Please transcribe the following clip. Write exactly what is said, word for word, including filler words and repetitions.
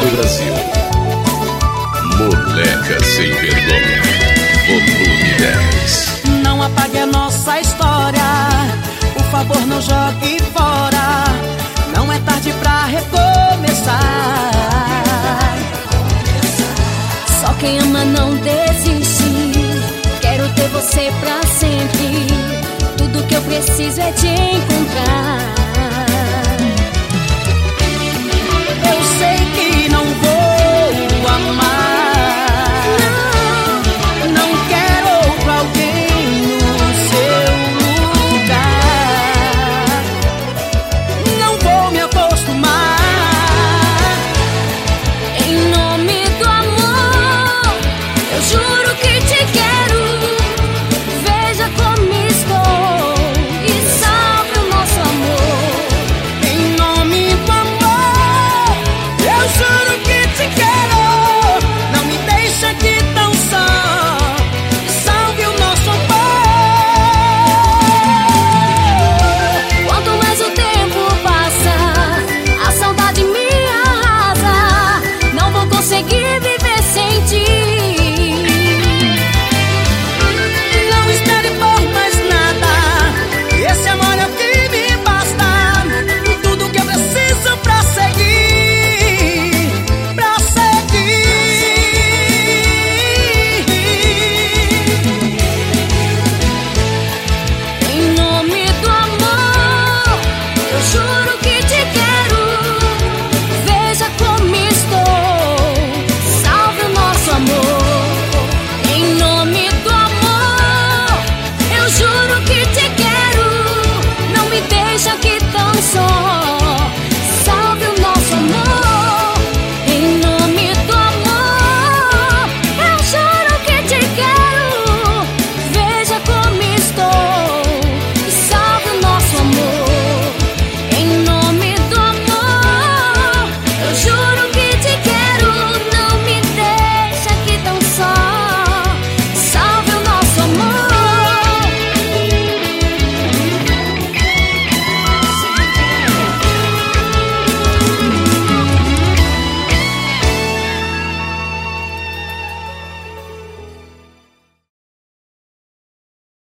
do Brasil. Moleca Sem Vergonha, volume dez. Não apague a nossa história, por favor não jogue fora. Não é tarde pra recomeçar. Só quem ama não desiste. Quero ter você pra sempre. Tudo que eu preciso é te encontrar. Eu sei que não vou amar. Não, não quero outro alguém no seu lugar. Não vou me acostumar. Em nome do amor, eu juro que te quero. Veja como estou e salve o nosso amor. Em nome do amor, eu juro que te quero. Não me deixa aqui tão só. Salve o nosso amor. Quanto mais o tempo passa, a saudade me arrasa. Não vou conseguir viver sem ti. Não espere por mais nada. Esse amor é o que me basta. Tudo que eu preciso pra seguir, pra seguir. Em nome do amor, eu juro